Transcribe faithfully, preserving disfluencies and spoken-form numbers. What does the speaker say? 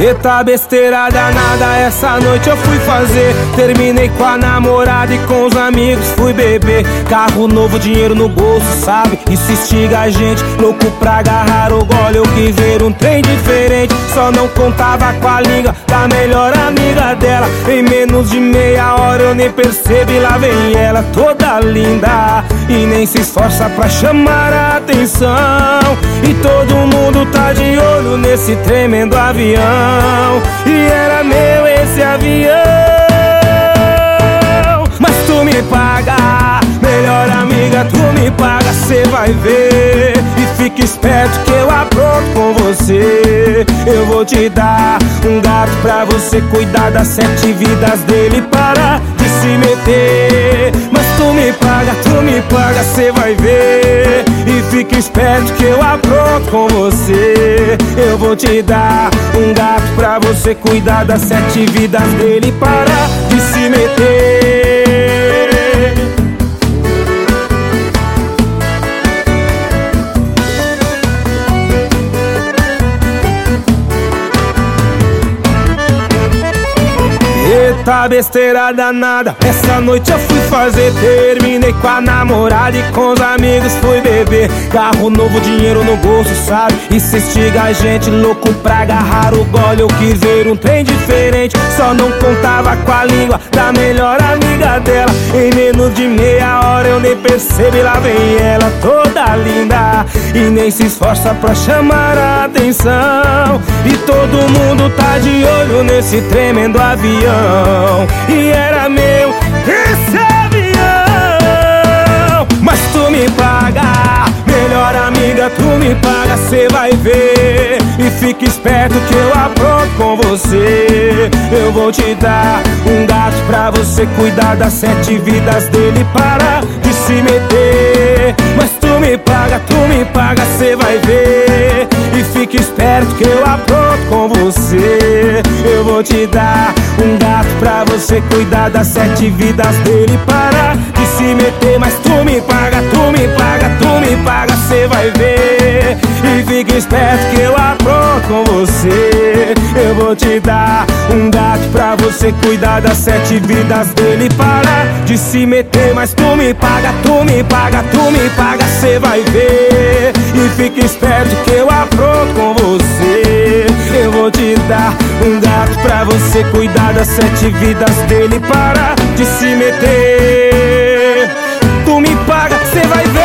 Eita besteira danada, essa noite eu fui fazer. Terminei com a namorada e com os amigos fui beber. Carro novo, dinheiro no bolso, sabe? Isso instiga a gente, louco pra agarrar o gole. Eu quis ver um trem diferente, só não contava com a língua da melhor amiga dela. Em menos de meia hora eu nem percebi, lá vem ela toda linda e nem se esforça pra chamar a atenção. E todo mundo tá de olho nesse tremendo avião. E era meu esse avião. Mas tu me paga, melhor amiga, tu me paga, cê vai ver. E fica esperto que eu apronto com você. Eu vou te dar um gato pra você cuidar das sete vidas dele. Para de se meter. Mas tu me paga, tu me paga, cê vai ver. E fica esperto que eu apronto com você. Eu vou te dar um gato pra você cuidar das sete vidas dele. Para de se meter. Eita besteira danada, essa noite eu fui fazer. Terminei com a namorada e com os amigos fui beber. Carro novo, dinheiro no bolso, sabe? Isso instiga a gente, louco pra agarrar o gole. Eu quis ver um trem diferente, só não contava com a língua da melhor amiga dela. Em menos de meia hora eu nem percebi, lá vem ela toda linda e nem se esforça pra chamar a atenção. E todo mundo tá de olho nesse tremendo avião. E era meu esse avião. Mas tu me paga, melhor amiga, tu me paga, cê vai ver. E fica esperto que eu apronto com você. Eu vou te dar um gato pra você cuidar das sete vidas dele. Para de se meter. Mas tu me paga, tu me paga, cê vai ver. E fica esperto que eu apronto com você. Eu vou te dar um gato pra você cuidar das sete vidas dele. Para de se meter. Mas tu me paga, tu me paga, tu me paga, cê vai ver. E fica esperto que eu apronto com você. Eu vou te dar um gato pra você cuidar das sete vidas dele. Para de se meter. Mas tu me paga, tu me paga, tu me paga, cê vai ver. E fica esperto que eu apronto com você. Eu vou te dar um gato pra você cuidar das sete vidas dele. Para de se meter. Tu me paga, cê vai ver.